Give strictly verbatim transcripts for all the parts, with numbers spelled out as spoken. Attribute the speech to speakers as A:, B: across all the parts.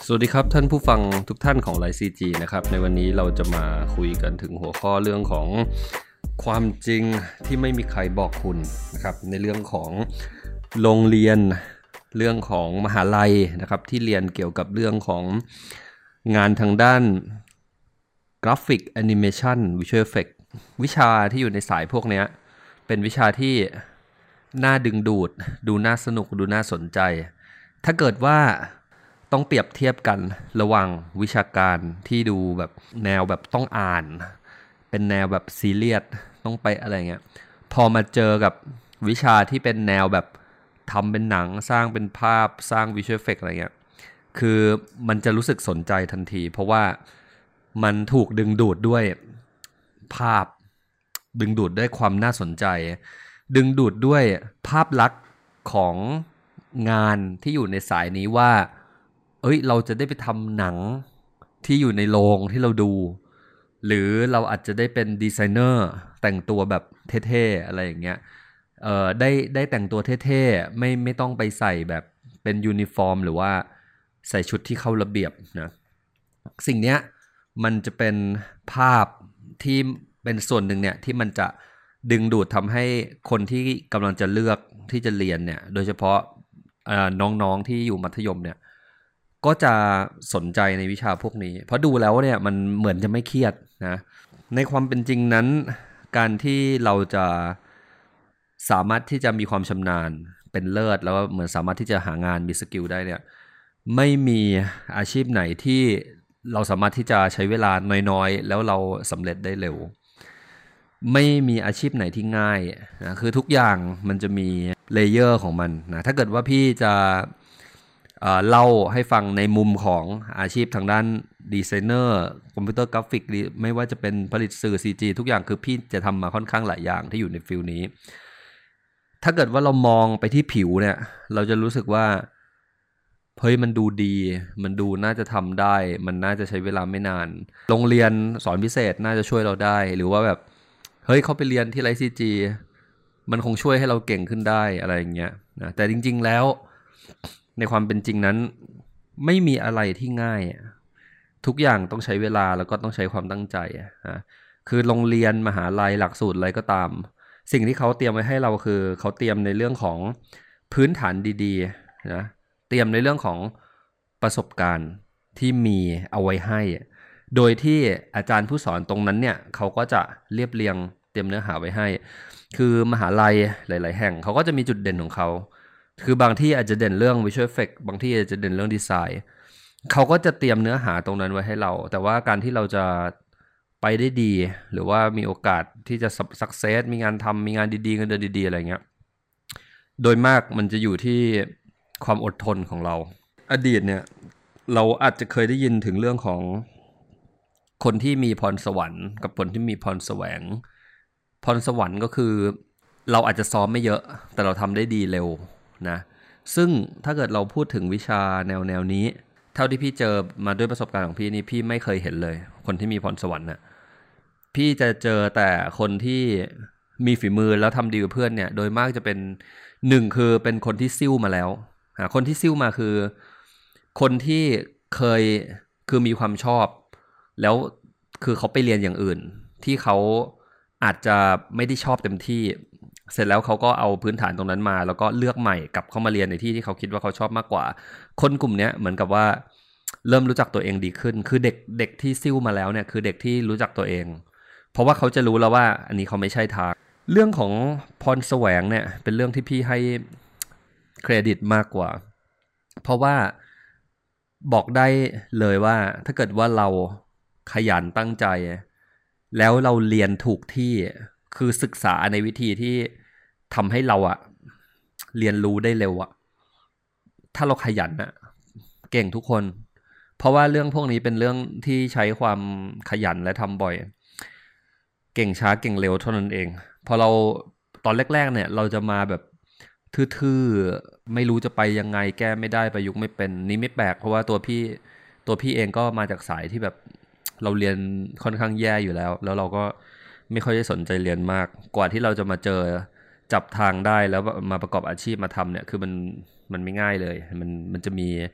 A: สวัสดีครับท่านผู้ฟังทุกท่านของ ไลฟ์ ซี จี นะครับในวันนี้เราจะมาคุยกันถึงหัวข้อเรื่องของความจริงที่ไม่มีใครบอกคุณนะครับในเรื่องของโรงเรียนเรื่องของมหาลัยนะครับที่เรียนเกี่ยวกับเรื่องของงานทางด้านกราฟิกแอนิเมชันวิชวลเอฟเฟควิชาที่อยู่ในสายพวกนี้เป็นวิชาที่น่าดึงดูดดูน่าสนุกดูน่าสนใจถ้าเกิดว่าต้องเปรียบเทียบกันระหว่างวิชาการที่ดูแบบแนวแบบต้องอ่านเป็นแนวแบบซีเรียสต้องไปอะไรเงี้ยพอมาเจอกับวิชาที่เป็นแนวแบบทำเป็นหนังสร้างเป็นภาพสร้างวิชวลเอฟเฟกต์อะไรเงี้ยคือมันจะรู้สึกสนใจทันทีเพราะว่ามันถูกดึงดูดด้วยภาพดึงดูดด้วยความน่าสนใจดึงดูดด้วยภาพลักษณ์ของงานที่อยู่ในสายนี้ว่าเอ้ยเราจะได้ไปทำหนังที่อยู่ในโรงที่เราดูหรือเราอาจจะได้เป็นดีไซเนอร์แต่งตัวแบบเท่ๆอะไรอย่างเงี้ยเอ่อได้ได้แต่งตัวเท่ๆไม่ไม่ต้องไปใส่แบบเป็นยูนิฟอร์มหรือว่าใส่ชุดที่เข้าระเบียบนะสิ่งเนี้ยมันจะเป็นภาพที่เป็นส่วนหนึ่งเนี่ยที่มันจะดึงดูดทำให้คนที่กำลังจะเลือกที่จะเรียนเนี่ยโดยเฉพาะน้องๆที่อยู่มัธยมเนี่ยก็จะสนใจในวิชาพวกนี้เพราะดูแล้วเนี่ยมันเหมือนจะไม่เครียดนะในความเป็นจริงนั้นการที่เราจะสามารถที่จะมีความชำนาญเป็นเลิศแล้วเหมือนสามารถที่จะหางานมีสกิลได้เนี่ยไม่มีอาชีพไหนที่เราสามารถที่จะใช้เวลาน้อยๆแล้วเราสำเร็จได้เร็วไม่มีอาชีพไหนที่ง่ายนะคือทุกอย่างมันจะมีเลเยอร์ของมันนะถ้าเกิดว่าพี่จะเอ่อเล่าให้ฟังในมุมของอาชีพทางด้านดีไซเนอร์คอมพิวเตอร์กราฟิกไม่ว่าจะเป็นผลิตสื่อ ซี จี ทุกอย่างคือพี่จะทำมาค่อนข้างหลายอย่างที่อยู่ในฟิลนี้ถ้าเกิดว่าเรามองไปที่ผิวเนี่ยเราจะรู้สึกว่าเฮ้ยมันดูดีมันดูน่าจะทำได้มันน่าจะใช้เวลาไม่นานโรงเรียนสอนพิเศษน่าจะช่วยเราได้หรือว่าแบบเฮ้ยเขาไปเรียนที่ไลฟ์ ซี จี มันคงช่วยให้เราเก่งขึ้นได้อะไรอย่างเงี้ยนะแต่จริงๆแล้วในความเป็นจริงนั้นไม่มีอะไรที่ง่ายทุกอย่างต้องใช้เวลาแล้วก็ต้องใช้ความตั้งใจนะคือโรงเรียนมหาลัยหลักสูตรอะไรก็ตามสิ่งที่เขาเตรียมไว้ให้เราคือเขาเตรียมในเรื่องของพื้นฐานดีๆนะเตรียมในเรื่องของประสบการณ์ที่มีเอาไว้ให้โดยที่อาจารย์ผู้สอนตรงนั้นเนี่ยเขาก็จะเรียบเรียงเตรียมเนื้อหาไว้ให้คือมหาลัยหลายๆแห่งเขาก็จะมีจุดเด่นของเขาคือบางที่อาจจะเด่นเรื่อง Visual Effect บางที่อาจจะเด่นเรื่องดีไซน์เขาก็จะเตรียมเนื้อหาตรงนั้นไว้ให้เราแต่ว่าการที่เราจะไปได้ดีหรือว่ามีโอกาสที่จะสักเซสมีงานทำมีงานดีๆเงินเดือนดีๆอะไรเงี้ยโดยมากมันจะอยู่ที่ความอดทนของเราอดีตเนี่ยเราอาจจะเคยได้ยินถึงเรื่องของคนที่มีพรสวรรค์กับคนที่มีพรแสวงพรสวรรค์ก็คือเราอาจจะซ้อมไม่เยอะแต่เราทำได้ดีเร็วนะซึ่งถ้าเกิดเราพูดถึงวิชาแนวแนวนี้เท่าที่พี่เจอมาด้วยประสบการณ์ของพี่นี่พี่ไม่เคยเห็นเลยคนที่มีพรสวรรค์น่ะพี่จะเจอแต่คนที่มีฝีมือแล้วทำดีกับเพื่อนเนี่ยโดยมากจะเป็นหนึ่งคือเป็นคนที่ซิ่วมาแล้วคนที่ซิ่วมาคือคนที่เคยคือมีความชอบแล้วคือเขาไปเรียนอย่างอื่นที่เขาอาจจะไม่ได้ชอบเต็มที่เสร็จแล้วเขาก็เอาพื้นฐานตรงนั้นมาแล้วก็เลือกใหม่กลับเข้ามาเรียนในที่ที่เขาคิดว่าเขาชอบมากกว่าคนกลุ่มนี้เหมือนกับว่าเริ่มรู้จักตัวเองดีขึ้นคือเด็กเด็กที่ซิ่วมาแล้วเนี่ยคือเด็กที่รู้จักตัวเองเพราะว่าเขาจะรู้แล้วว่าอันนี้เขาไม่ใช่ทางเรื่องของพรแสวงเนี่ยเป็นเรื่องที่พี่ให้เครดิตมากกว่าเพราะว่าบอกได้เลยว่าถ้าเกิดว่าเราขยันตั้งใจแล้วเราเรียนถูกที่คือศึกษาในวิธีที่ทำให้เราอะเรียนรู้ได้เร็วอะถ้าเราขยันอะเก่งทุกคนเพราะว่าเรื่องพวกนี้เป็นเรื่องที่ใช้ความขยันและทำบ่อยเก่งช้าเก่งเร็วเท่านั้นเองพอเราตอนแรกๆเนี่ยเราจะมาแบบทื่อๆไม่รู้จะไปยังไงแก้ไม่ได้ประยุกต์ไม่เป็นนี่ไม่แปลกเพราะว่าตัวพี่ตัวพี่เองก็มาจากสายที่แบบเราเรียนค่อนข้างแย่อยู่แล้วแล้วเราก็ไม่ค่อยได้สนใจเรียนมากกว่าที่เราจะมาเจอจับทางได้แล้วมาประกอบอาชีพมาทำเนี่ยคือมันมันไม่ง่ายเลยมันมันจะมี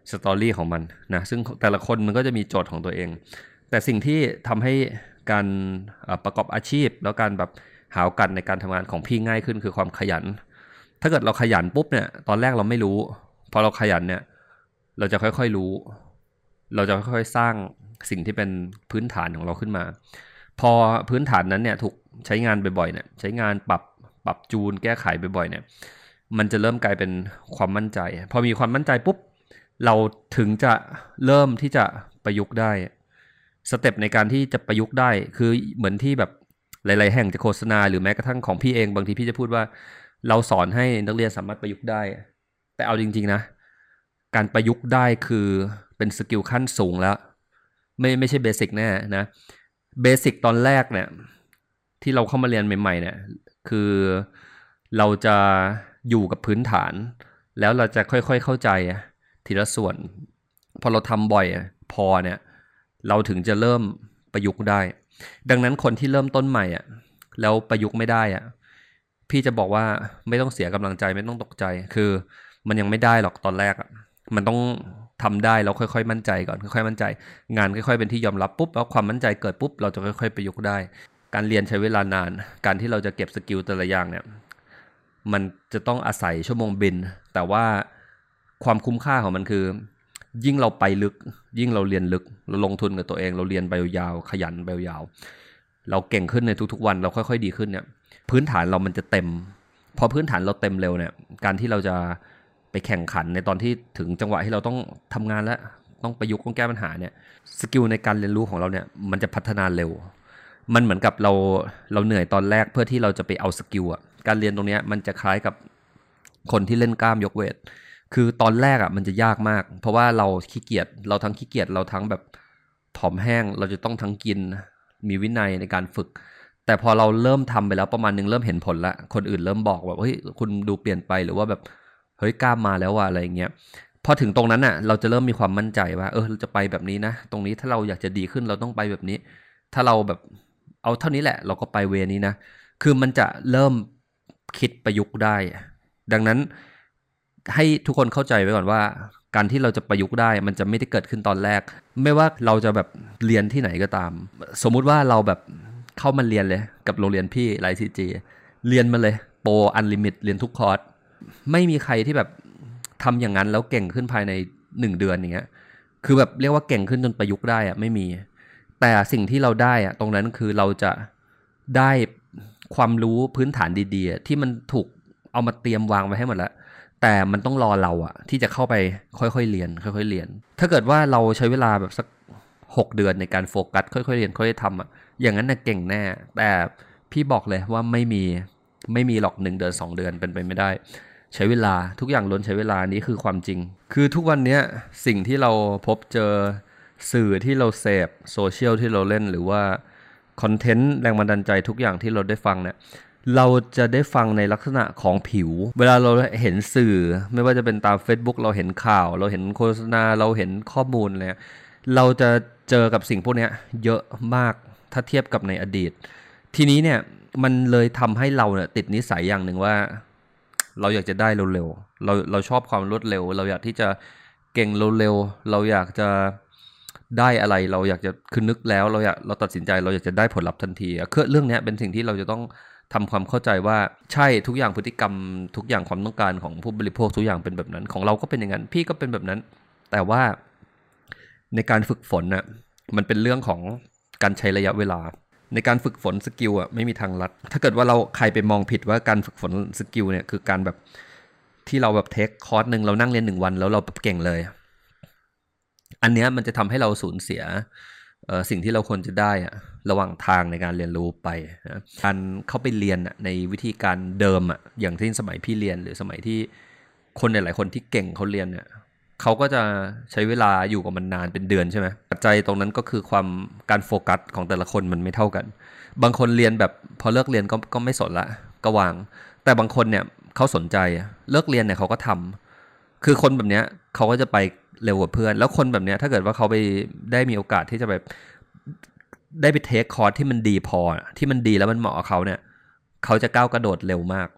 A: สตอรี่ของมันนะซึ่งแต่ละคนมันก็จะมีโจทย์ของตัวเองแต่สิ่งที่ทำให้การประกอบอาชีพแล้วการแบบหาโอกาสในการทำงานของพี่ง่ายขึ้นคือความขยันถ้าเกิดเราขยันปุ๊บเนี่ยตอนแรกเราไม่รู้พอเราขยันเนี่ยเราจะค่อยๆรู้เราจะค่อยๆสร้างสิ่งที่เป็นพื้นฐานของเราขึ้นมาพอพื้นฐานนั้นเนี่ยถูกใช้งานบ่อยๆเนี่ยใช้งานปรับปรับจูนแก้ไขบ่อยๆเนี่ยมันจะเริ่มกลายเป็นความมั่นใจพอมีความมั่นใจปุ๊บเราถึงจะเริ่มที่จะประยุกต์ได้สเต็ปในการที่จะประยุกต์ได้คือเหมือนที่แบบหลายๆแห่งจะโฆษณาหรือแม้กระทั่งของพี่เองบางทีพี่จะพูดว่าเราสอนให้นักเรียนสามารถประยุกต์ได้แต่เอาจริงๆนะการประยุกต์ได้คือเป็นสกิลขั้นสูงแล้วไม่ไม่ใช่เบสิกแน่นะเบสิกตอนแรกเนี่ยที่เราเข้ามาเรียนใหม่ๆเนี่ยคือเราจะอยู่กับพื้นฐานแล้วเราจะค่อยๆเข้าใจทีละส่วนพอเราทำบ่อยพอเนี่ยเราถึงจะเริ่มประยุกต์ได้ดังนั้นคนที่เริ่มต้นใหม่อ่ะแล้วประยุกต์ไม่ได้อ่ะพี่จะบอกว่าไม่ต้องเสียกำลังใจไม่ต้องตกใจคือมันยังไม่ได้หรอกตอนแรกอ่ะมันต้องทำได้แล้วค่อยๆมั่นใจก่อนค่อยๆมั่นใจงานค่อยๆเป็นที่ยอมรับปุ๊บแล้วความมั่นใจเกิดปุ๊บเราจะค่อยๆประยุกต์ได้การเรียนใช้เวลานานการที่เราจะเก็บสกิลแต่ละอย่างเนี่ยมันจะต้องอาศัยชั่วโมงบินแต่ว่าความคุ้มค่าของมันคือยิ่งเราไปลึกยิ่งเราเรียนลึกเราลงทุนกับตัวเองเราเรียนไปยาวขยันไปยาวเราเก่งขึ้นในทุกๆวันเราค่อยๆดีขึ้นเนี่ยพื้นฐานเรามันจะเต็มพอพื้นฐานเราเต็มเร็วเนี่ยการที่เราจะไปแข่งขันในตอนที่ถึงจังหวะที่เราต้องทำงานแล้วต้องประยุกต์ต้องแก้ปัญหาเนี่ยสกิลในการเรียนรู้ของเราเนี่ยมันจะพัฒนาเร็วมันเหมือนกับเราเราเหนื่อยตอนแรกเพื่อที่เราจะไปเอาสกิลอ่ะการเรียนตรงนี้มันจะคล้ายกับคนที่เล่นกล้ามยกเวทคือตอนแรกอ่ะมันจะยากมากเพราะว่าเราขี้เกียจเราทั้งขี้เกียจเราทั้งแบบผอมแห้งเราจะต้องทั้งกินมีวินัยในการฝึกแต่พอเราเริ่มทำไปแล้วประมาณนึงเริ่มเห็นผลละคนอื่นเริ่มบอกแบบเฮ้ยคุณดูเปลี่ยนไปหรือว่าแบบเฮ้ยกล้ามมาแล้วว่ะอะไรอย่างเงี้ยพอถึงตรงนั้นน่ะเราจะเริ่มมีความมั่นใจว่าเออเราจะไปแบบนี้นะตรงนี้ถ้าเราอยากจะดีขึ้นเราต้องไปแบบนี้ถ้าเราแบบเอาเท่านี้แหละเราก็ไปเวนี้นะคือมันจะเริ่มคิดประยุกต์ได้ดังนั้นให้ทุกคนเข้าใจไว้ก่อนว่าการที่เราจะประยุกต์ได้มันจะไม่ได้เกิดขึ้นตอนแรกไม่ว่าเราจะแบบเรียนที่ไหนก็ตามสมมุติว่าเราแบบเข้ามาเรียนเลยกับโรงเรียนพี่ไลฟ์ซีจีเรียนมาเลยโปรอันลิมิตเรียนทุกคอร์สไม่มีใครที่แบบทำอย่างนั้นแล้วเก่งขึ้นภายในหนึ่งเดือนอย่างเงี้ยคือแบบเรียกว่าเก่งขึ้นจนประยุกต์ได้อะไม่มีแต่สิ่งที่เราได้อะตรงนั้นคือเราจะได้ความรู้พื้นฐานดีๆที่มันถูกเอามาเตรียมวางไว้ให้หมดแล้วแต่มันต้องรอเราอะที่จะเข้าไปค่อยๆเรียนค่อยๆเรียนถ้าเกิดว่าเราใช้เวลาแบบสักหกเดือนในการโฟกัสค่อยๆเรียนค่อยๆทำอะอย่างนั้นน่ะเก่งแน่แต่พี่บอกเลยว่าไม่มีไม่มีหรอกหนึ่งเดือนสองเดือนเป็นไปไม่ได้ใช้เวลาทุกอย่างล้วนใช้เวลานี้คือความจริงคือทุกวันนี้สิ่งที่เราพบเจอสื่อที่เราเสพโซเชียลที่เราเล่นหรือว่าคอนเทนต์แรงบันดาลใจทุกอย่างที่เราได้ฟังเนี่ยเราจะได้ฟังในลักษณะของผิวเวลาเราเห็นสื่อไม่ว่าจะเป็นตาม Facebook เราเห็นข่าวเราเห็นโฆษณาเราเห็นข้อมูลอะไรเราจะเจอกับสิ่งพวกนี้เยอะมากถ้าเทียบกับในอดีตทีนี้เนี่ยมันเลยทำให้เราเนี่ยติดนิสัยอย่างหนึ่งว่าเราอยากจะได้เร็วๆเราเราชอบความรวดเร็วเราอยากที่จะเก่งเร็วๆเราอยากจะได้อะไรเราอยากจะคือนึกแล้วเราอยากเราตัดสินใจเราอยากจะได้ผลลัพธ์ทันทีคือเรื่องนี้เป็นสิ่งที่เราจะต้องทำความเข้าใจว่าใช่ทุกอย่างพฤติกรรมทุกอย่างความต้องการของผู้บริโภคทุกอย่างเป็นแบบนั้นของเราก็เป็นอย่างนั้นพี่ก็เป็นแบบนั้นแต่ว่าในการฝึกฝนน่ะมันเป็นเรื่องของการใช้ระยะเวลาในการฝึกฝนสกิลอ่ะไม่มีทางลัดถ้าเกิดว่าเราใครไปมองผิดว่าการฝึกฝนสกิลเนี่ยคือการแบบที่เราแบบเทคคอร์สนึงเรานั่งเรียนหนึ่งวันแล้วเราเก่งเลยอันเนี้ยมันจะทำให้เราสูญเสียเอ่อสิ่งที่เราควรจะได้อะระหว่างทางในการเรียนรู้ไปนะการเข้าไปเรียนอะในวิธีการเดิมอะอย่างที่สมัยพี่เรียนหรือสมัยที่คนหลายๆคนที่เก่งเขาเรียนเนี่ยเขาก็จะใช้เวลาอยู่กับมันนานเป็นเดือนใช่ไหมปัจจัยตรงนั้นก็คือความการโฟกัสของแต่ละคนมันไม่เท่ากันบางคนเรียนแบบพอเลิกเรียนก็ก็ไม่สนละก็วางแต่บางคนเนี่ยเขาสนใจเลิกเรียนเนี่ยเขาก็ทำคือคนแบบเนี้ยเขาก็จะไปเร็วกว่าเพื่อนแล้วคนแบบเนี้ยถ้าเกิดว่าเขาไปได้มีโอกาสที่จะแบบได้ไปเทคคอร์สที่มันดีพอที่มันดีแล้วมันเหมาะกับเขาเนี่ยเขาจะก้าวกระโดดเร็วมาก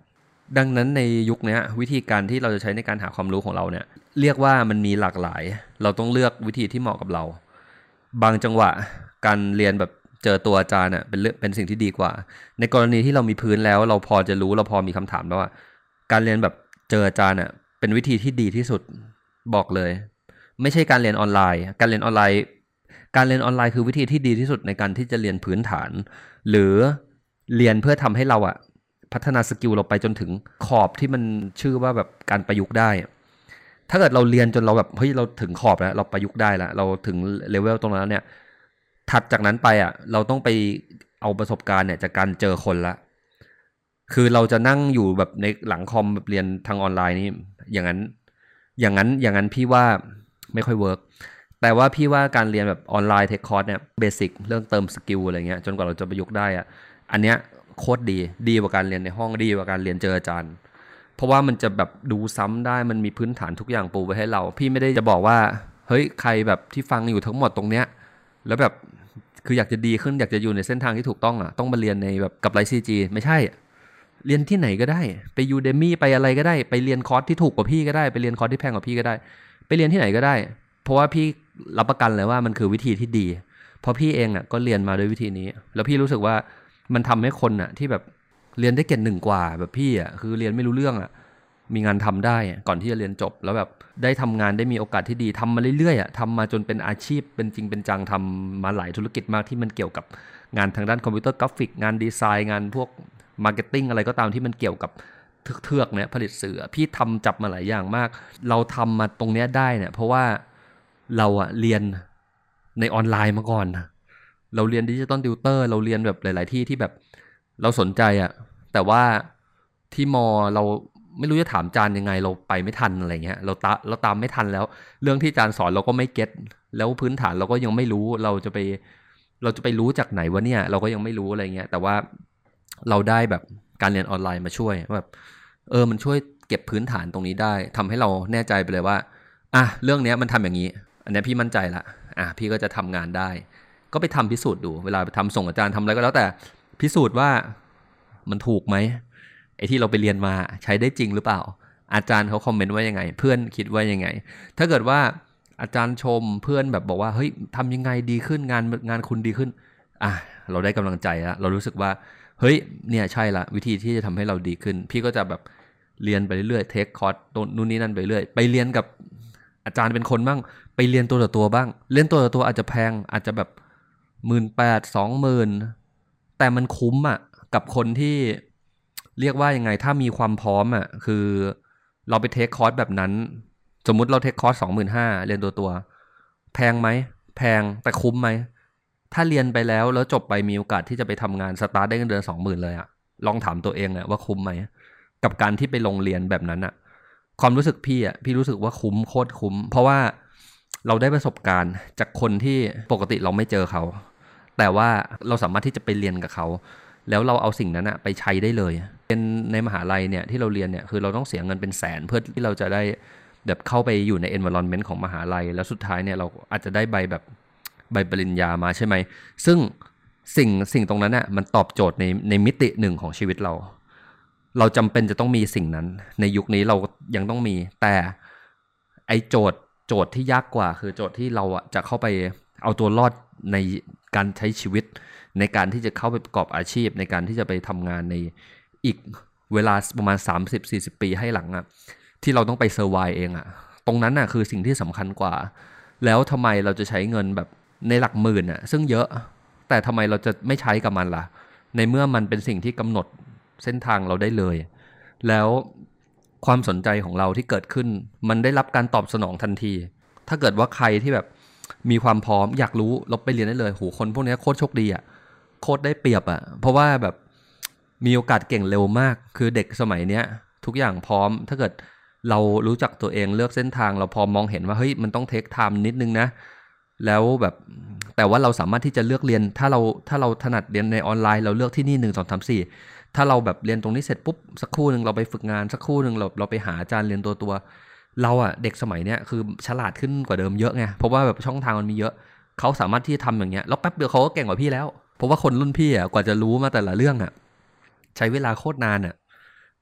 A: ดังนั้นในยุคนี้วิธีการที่เราจะใช้ในการหาความรู้ของเราเนี่ยเรียกว่ามันมีหลากหลายเราต้องเลือกวิธีที่เหมาะกับเราบางจังหวะการเรียนแบบเจอตัวอาจารย์น่ะเป็นเป็นสิ่งที่ดีกว่าในกรณีที่เรามีพื้นแล้วเราพอจะรู้เราพอมีคำถามแล้วว่าการเรียนแบบเจออาจารย์น่ะเป็นวิธีที่ดีที่สุดบอกเลยไม่ใช่การเรียนออนไลน์การเรียนออนไลน์การเรียนออนไลน์คือวิธีที่ดีที่สุดในการที่จะเรียนพื้นฐานหรือเรียนเพื่อทำให้เราอะพัฒนาสกิลเราไปจนถึงขอบที่มันชื่อว่าแบบการประยุกต์ได้ถ้าเกิดเราเรียนจนเราแบบเฮ้ยเราถึงขอบแล้วเราประยุกต์ได้แล้วเราถึงเลเวลตรงนั้นเนี่ยถัดจากนั้นไปอ่ะเราต้องไปเอาประสบการณ์เนี่ยจากการเจอคนละคือเราจะนั่งอยู่แบบในหลังคอมแบบเรียนทางออนไลน์นี่อย่างนั้นอย่างนั้นอย่างนั้นพี่ว่าไม่ค่อยเวิร์กแต่ว่าพี่ว่าการเรียนแบบออนไลน์เทคคอร์สเนี่ยเบสิกเรื่องเติมสกิลอะไรเงี้ยจนกว่าเราจะประยุกต์ได้อ่ะอันเนี้ยโคตรดีดีกว่าการเรียนในห้องดีกว่าการเรียนเจออาจารย์เพราะว่ามันจะแบบดูซ้ำได้มันมีพื้นฐานทุกอย่างปูไว้ให้เราพี่ไม่ได้จะบอกว่าเฮ้ยใครแบบที่ฟังอยู่ทั้งหมดตรงเนี้ยแล้วแบบคืออยากจะดีขึ้นอยากจะอยู่ในเส้นทางที่ถูกต้องอ่ะต้องมาเรียนในแบบกับไลฟ์ซีจีไม่ใช่เรียนที่ไหนก็ได้ไป Udemy ไปอะไรก็ได้ไปเรียนคอร์สที่ถูกกว่าพี่ก็ได้ไปเรียนคอร์สที่แพงกว่าพี่ก็ได้ไปเรียนที่ไหนก็ได้เพราะว่าพี่รับประกันเลยว่ามันคือวิธีที่ดีเพราะพี่เองอ่ะก็เรียนมาด้วยวิธีนี้แล้วพี่รู้สึกว่ามันทำให้คนอ่ะที่แบบเรียนได้เกรดหนึ่งกว่าแบบพี่อ่ะคือเรียนไม่รู้เรื่องอ่ะมีงานทำได้ก่อนที่จะเรียนจบแล้วแบบได้ทำงานได้มีโอกาสที่ดีทำมาเรื่อยๆอ่ะทำมาจนเป็นอาชีพเป็นจริงเป็นจังทำมาหลายธุรกิจมากที่มันเกี่ยวกับงานทางด้านคอมพิวเตอร์กราฟิกงานดีไซน์งานพวกมาร์เก็ตติ้งอะไรก็ตามที่มันเกี่ยวกับเทือกๆเนี่ยผลิตสื่อพี่ทำจับมาหลายอย่างมากเราทำมาตรงเนี้ยได้เนี่ยเพราะว่าเราอะเรียนในออนไลน์มาก่อนเราเรียนดิจิตอลติวเตอร์เราเรียนแบบหลายๆที่ที่แบบเราสนใจอะแต่ว่าที่มอเราไม่รู้จะถามจานยังไงเราไปไม่ทันอะไรเงี้ยเราตาเราตามไม่ทันแล้วเรื่องที่จานสอนเราก็ไม่เก็ตแล้วพื้นฐานเราก็ยังไม่รู้เราจะไปเราจะไปรู้จากไหนวะเนี่ยเราก็ยังไม่รู้อะไรเงี้ยแต่ว่าเราได้แบบการเรียนออนไลน์มาช่วยแบบเออมันช่วยเก็บพื้นฐานตรงนี้ได้ทำให้เราแน่ใจไปเลยว่าอ่ะเรื่องนี้มันทำอย่างนี้อันนี้พี่มั่นใจละอ่ะพี่ก็จะทำงานได้ก็ไปทำพิสูจน์ดูเวลาไปทำส่งอาจารย์ทำอะไรก็แล้วแต่พิสูจน์ว่ามันถูกไหมไอ้ที่เราไปเรียนมาใช้ได้จริงหรือเปล่าอาจารย์เขาคอมเมนต์ว่ายังไงเพื่อนคิดว่ายังไงถ้าเกิดว่าอาจารย์ชมเพื่อนแบบบอกว่าเฮ้ยทำยังไงดีขึ้นงานงานคุณดีขึ้นอ่ะเราได้กำลังใจแล้วเรารู้สึกว่าเฮ้ยเนี่ยใช่ละวิธีที่จะทำให้เราดีขึ้นพี่ก็จะแบบเรียนไปเรื่อยๆเทคคอร์สนู่นนี่นั่นไปเรื่อยไปเรียนกับอาจารย์เป็นคนบ้างไปเรียนตัวต่อตัวบ้างเรียนตัวต่อตัวอาจจะแพงอาจจะแบบหมื่นแปดสองหมื่นแต่มันคุ้มอ่ะกับคนที่เรียกว่ายังไงถ้ามีความพร้อมอ่ะคือเราไปเทคคอร์สแบบนั้นสมมุติเราเทคคอร์ส สองหมื่นห้าพัน เรียนตัวตัวแพงไหมแพงแต่คุ้มไหมถ้าเรียนไปแล้วแล้วจบไปมีโอกาสที่จะไปทำงานสตาร์ทได้เงินเดือน สองหมื่น เลยอ่ะลองถามตัวเองอ่ะว่าคุ้มไหมกับการที่ไปลงเรียนแบบนั้นอ่ะความรู้สึกพี่อ่ะพี่รู้สึกว่าคุ้มโคตรคุ้มเพราะว่าเราได้ประสบการณ์จากคนที่ปกติเราไม่เจอเขาแต่ว่าเราสามารถที่จะไปเรียนกับเขาแล้วเราเอาสิ่งนั้นอะไปใช้ได้เลยเป็นในมหาลัยเนี่ยที่เราเรียนเนี่ยคือเราต้องเสียเงินเป็นแสนเพื่อที่เราจะได้แบบเข้าไปอยู่ใน environment ของมหาลัยแล้วสุดท้ายเนี่ยเราอาจจะได้ใบแบบใบปริญญามาใช่ไหมซึ่งสิ่งสิ่งตรงนั้นอะมันตอบโจทย์ในในมิติหนึ่งของชีวิตเราเราจำเป็นจะต้องมีสิ่งนั้นในยุคนี้เรายังต้องมีแต่ไอโจทย์โจทย์ที่ยากกว่าคือโจทย์ที่เราอะจะเข้าไปเอาตัวรอดในการใช้ชีวิตในการที่จะเข้าไปประกอบอาชีพในการที่จะไปทำงานในอีกเวลาประมาณ สามสิบถึงสี่สิบ ปีให้หลังอะที่เราต้องไปเซอร์ไวว์เองอะตรงนั้นอะคือสิ่งที่สำคัญกว่าแล้วทำไมเราจะใช้เงินแบบในหลักหมื่นอะซึ่งเยอะแต่ทำไมเราจะไม่ใช้กับมันล่ะในเมื่อมันเป็นสิ่งที่กำหนดเส้นทางเราได้เลยแล้วความสนใจของเราที่เกิดขึ้นมันได้รับการตอบสนองทันทีถ้าเกิดว่าใครที่แบบมีความพร้อมอยากรู้เราไปเรียนได้เลยโหคนพวกนี้โคตรโชคดีอะโคตรได้เปรียบอ่ะเพราะว่าแบบมีโอกาสเก่งเร็วมากคือเด็กสมัยเนี้ยทุกอย่างพร้อมถ้าเกิดเรารู้จักตัวเองเลือกเส้นทางเราพอมองเห็นว่าเฮ้ยมันต้องเทคไทม์นิดนึงนะแล้วแบบแต่ว่าเราสามารถที่จะเลือกเรียนถ้าเราถ้าเราถนัดเรียนในออนไลน์เราเลือกที่นี่หนึ่ง สอง สาม สี่ถ้าเราแบบเรียนตรงนี้เสร็จปุ๊บสักครู่นึงเราไปฝึกงานสักครู่นึงเราเราไปหาอาจารย์เรียนตัวตัวเราอ่ะเด็กสมัยเนี้ยคือฉลาดขึ้นกว่าเดิมเยอะไงเพราะว่าแบบช่องทางมันมีเยอะเขาสามารถที่จะทำอย่างเงี้ยแล้วแป๊บเดียวเขาก็เก่งกว่าพี่แล้วเพราะว่าคนรุ่นพี่อ่ะกว่าจะรู้มาแต่ละเรื่องอ่ะใช้เวลาโคตรนานอ่ะ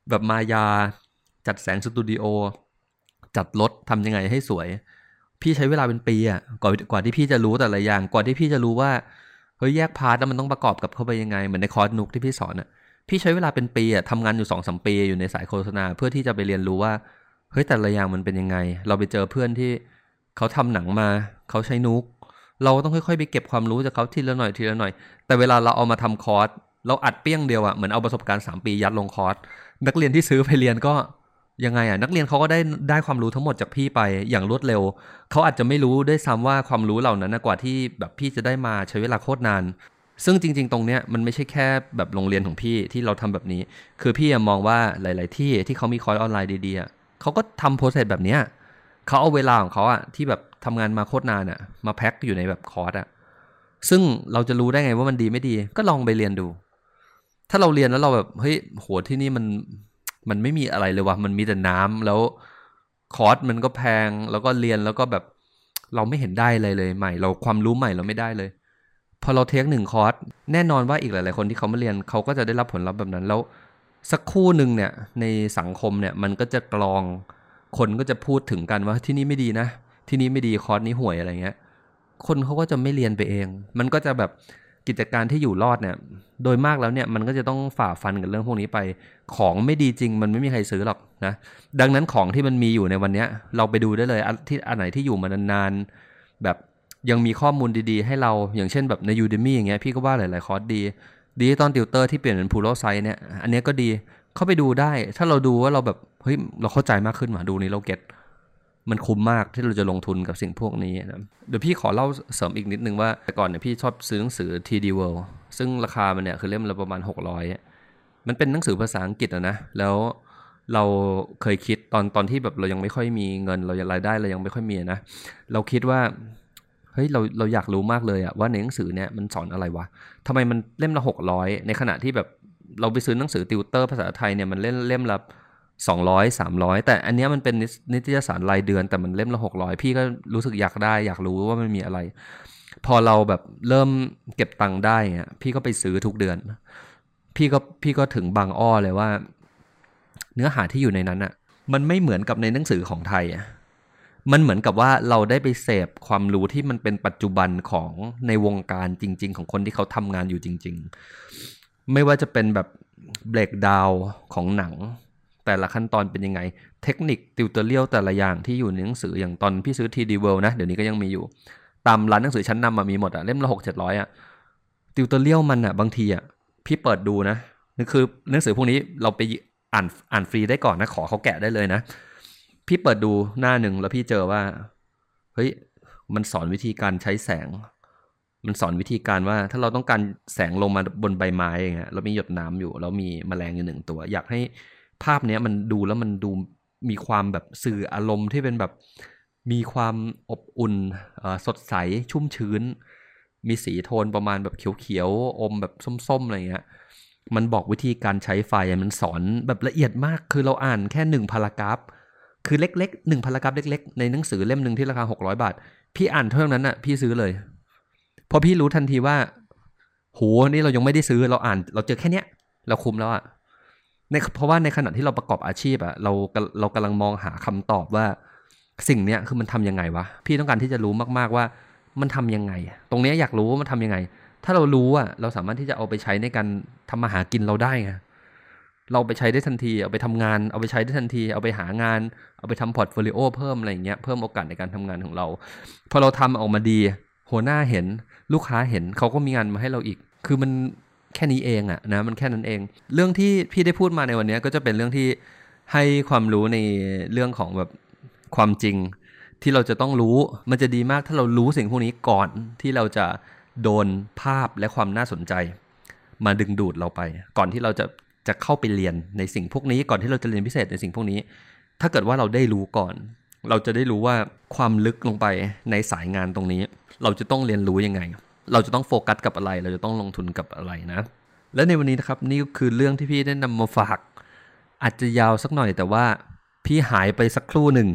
A: แบบมายาจัดแสงสตูดิโอจัดรถทำยังไงให้สวยพี่ใช้เวลาเป็นปีอ่ะกว่ากว่าที่พี่จะรู้แต่ละอย่างกว่าที่พี่จะรู้ว่าเฮ้ยแยกพาร์ทแล้วมันต้องประกอบกับเข้าไปยังไงเหมือนในคอร์สนุกที่พี่สอนอ่ะพี่ใช้เวลาเป็นปีอ่ะทำงานอยู่ สองถึงสาม ปีอยู่ในสายโฆษณาเพื่อที่จะไปเรียนรู้ว่าเฮ้ยแต่ละอย่างมันเป็นยังไงเราไปเจอเพื่อนที่เขาทำหนังมาเขาใช้นุกเราต้องค่อยๆไปเก็บความรู้จากเขาทีละหน่อยทีละหน่อยแต่เวลาเราเอามาทำคอร์สเราอัดเปี้ยงเดียวอ่ะเหมือนเอาประสบการณ์สามปียัดลงคอร์สนักเรียนที่ซื้อไปเรียนก็ยังไงอ่ะนักเรียนเขาก็ได้ได้ความรู้ทั้งหมดจากพี่ไปอย่างรวดเร็วเขาอาจจะไม่รู้ด้วยซ้ำว่าความรู้เหล่านั้นกว่าที่แบบพี่จะได้มาใช้เวลาโคตรนานซึ่งจริงๆตรงเนี้ยมันไม่ใช่แค่แบบโรงเรียนของพี่ที่เราทำแบบนี้คือพี่มองว่าหลายๆที่ที่เขามีคอร์สออนไลน์ดีๆเขาก็ทำโปรเซสแบบเนี้ยเขาเอาเวลาของเขาอ่ะที่แบบทำงานมาโคตรนานอ่ะมาแพ็คอยู่ในแบบคอร์สอ่ะซึ่งเราจะรู้ได้ไงว่ามันดีไม่ดีก็ลองไปเรียนดูถ้าเราเรียนแล้วเราแบบเฮ้ยโหที่นี่มันมันไม่มีอะไรเลยว่ะมันมีแต่น้ำแล้วคอร์สมันก็แพงแล้วก็เรียนแล้วก็แบบเราไม่เห็นได้อะไรเลยใหม่เราความรู้ใหม่เราไม่ได้เลยพอเราเทคหนึ่งคอร์สแน่นอนว่าอีกหลายๆคนที่เขามาเรียนเขาก็จะได้รับผลลัพธ์แบบนั้นแล้วสักครู่หนึ่งเนี่ยในสังคมเนี่ยมันก็จะกรองคนก็จะพูดถึงกันว่าที่นี่ไม่ดีนะที่นี่ไม่ดีคอร์สนี้ห่วยอะไรเงี้ยคนเขาก็จะไม่เรียนไปเองมันก็จะแบบกิจการที่อยู่รอดเนี่ยโดยมากแล้วเนี่ยมันก็จะต้องฝ่าฟันกับเรื่องพวกนี้ไปของไม่ดีจริงมันไม่มีใครซื้อหรอกนะดังนั้นของที่มันมีอยู่ในวันนี้เราไปดูได้เลยที่อันไหนที่อยู่มานานๆแบบยังมีข้อมูลดีๆให้เราอย่างเช่นแบบใน Udemy อย่างเงี้ยพี่ก็ว่าหลายๆคอร์สดีดีตอนติวเตอร์ที่เปลี่ยนเป็น Pro Site เนี่ยอันนี้ก็ดีเข้าไปดูได้ถ้าเราดูว่าเราแบบเฮ้ยเราเข้าใจมากขึ้นว่ะดูนี้เราเก็ตมันคุ้มมากที่เราจะลงทุนกับสิ่งพวกนี้นะเดี๋ยวพี่ขอเล่าเสริมอีกนิดนึงว่าแต่ก่อนเนี่ยพี่ชอบซื้อหนังสือ ที ดี World ซึ่งราคามันเนี่ยคือเล่มละประมาณหกร้อยมันเป็นหนังสือภาษาอังกฤษอะนะแล้วเราเคยคิดตอนตอนที่แบบเรายังไม่ค่อยมีเงินเรารายได้เรายังไม่ค่อยมีนะเราคิดว่าเฮ้ยเราเราอยากรู้มากเลยอะว่าในหนังสือเนี่ยมันสอนอะไรวะทำไมมันเล่มละหกร้อยในขณะที่แบบเราไปซื้อหนังสือติวเตอร์ภาษาไทยเนี่ยมันเล่มเล่มละสองร้อย สามร้อยแต่อันนี้มันเป็นนิตยสารรายเดือนแต่มันเล่มละหกร้อยพี่ก็รู้สึกอยากได้อยากรู้ว่ามันมีอะไรพอเราแบบเริ่มเก็บตังค์ได้เงี้ยพี่ก็ไปซื้อทุกเดือนพี่ก็พี่ก็ถึงบางอ้อเลยว่าเนื้อหาที่อยู่ในนั้นอ่ะมันไม่เหมือนกับในหนังสือของไทยอ่ะมันเหมือนกับว่าเราได้ไปเสพความรู้ที่มันเป็นปัจจุบันของในวงการจริงๆของคนที่เขาทำงานอยู่จริงๆไม่ว่าจะเป็นแบบเบรกดาวน์ของหนังแต่ละขั้นตอนเป็นยังไงเทคนิคติวเตอร์เรียลแต่ละอย่างที่อยู่ในหนังสืออย่างตอนพี่ซื้อ ที ดี World นะเดี๋ยวนี้ก็ยังมีอยู่ตามร้านหนังสือชั้นนำมามีหมดอะเล่มละหกเจ็ดร้อยอะติวเตอร์เรียลมันอะบางทีอะพี่เปิดดูนะนี่คือหนังสือพวกนี้เราไปอ่านอ่านฟรีได้ก่อนนะขอเขาแกะได้เลยนะพี่เปิดดูหน้าหนึ่งแล้วพี่เจอว่าเฮ้ยมันสอนวิธีการใช้แสงมันสอนวิธีการว่าถ้าเราต้องการแสงลงมาบนใบไม้อย่างเงี้ยแล้วมีหยดน้ำอยู่แล้วมีแมลงอยู่หนึ่งตัวอยากให้ภาพเนี้ยมันดูแล้วมันดูมีความแบบสื่ออารมณ์ที่เป็นแบบมีความอบอุ่นสดใสชุ่มชื้นมีสีโทนประมาณแบบเขียวๆอมแบบส้มๆอะไรเงี้ยมันบอกวิธีการใช้ไฟมันสอนแบบละเอียดมากคือเราอ่านแค่หนึ่งพารากราฟคือเล็กๆหนึ่งพารากราฟเล็กๆในหนังสือเล่มนึงที่ราคาหกร้อยบาทพี่อ่านเท่านั้นน่ะพี่ซื้อเลยพอพี่รู้ทันทีว่าโหนี่เรายังไม่ได้ซื้อเราอ่านเราเจอแค่เนี้ยเราคุ้มแล้วอะในเพราะว่าในขณะที่เราประกอบอาชีพอะเราเรากำลังมองหาคำตอบว่าสิ่งเนี้ยคือมันทำยังไงวะพี่ต้องการที่จะรู้มากๆว่ามันทำยังไงตรงนี้อยากรู้ว่ามันทำยังไงถ้าเรารู้อะเราสามารถที่จะเอาไปใช้ในการทำมาหากินเราได้ไงเราไปใช้ได้ทันทีเอาไปทำงานเอาไปใช้ได้ทันทีเอาไปหางานเอาไปทำพอร์ตโฟลิโอเพิ่มอะไรอย่างเงี้ยเพิ่มโอกาสในการทำงานของเราพอเราทำออกมาดีหัวหน้าเห็นลูกค้าเห็นเขาก็มีงานมาให้เราอีกคือมันแค่นี้เองอะนะมันแค่นั้นเองเรื่องที่พี่ได้พูดมาในวันนี้ก็จะเป็นเรื่องที่ให้ความรู้ในเรื่องของแบบความจริงที่เราจะต้องรู้มันจะดีมากถ้าเรารู้สิ่งพวกนี้ก่อนที่เราจะโดนภาพและความน่าสนใจมาดึงดูดเราไปก่อนที่เราจะจะเข้าไปเรียนในสิ่งพวกนี้ก่อนที่เราจะเรียนพิเศษในสิ่งพวกนี้ถ้าเกิดว่าเราได้รู้ก่อนเราจะได้รู้ว่าความลึกลงไปในสายงานตรงนี้เราจะต้องเรียนรู้ยังไงเราจะต้องโฟกัสกับอะไรเราจะต้องลงทุนกับอะไรนะและในวันนี้นะครับนี่ก็คือเรื่องที่พี่ได้นำมาฝากอาจจะยาวสักหน่อยแต่ว่าพี่หายไปสักครู่หนึ่ง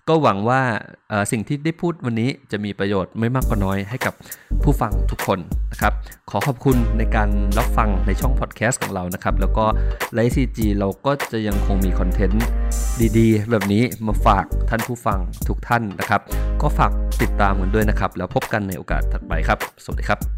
A: ก็หวังว่าสิ่งที่ได้พูดวันนี้จะมีประโยชน์ไม่มากก็น้อยให้กับผู้ฟังทุกคนนะครับขอขอบคุณในการรับฟังในช่องพอดแคสต์ของเรานะครับแล้วก็ ไลฟ์ ซี จี เราก็จะยังคงมีคอนเทนต์ดีๆแบบนี้มาฝากท่านผู้ฟังทุกท่านนะครับก็ฝากติดตามกันด้วยนะครับแล้วพบกันในโอกาสถัดไปครับสวัสดีครับ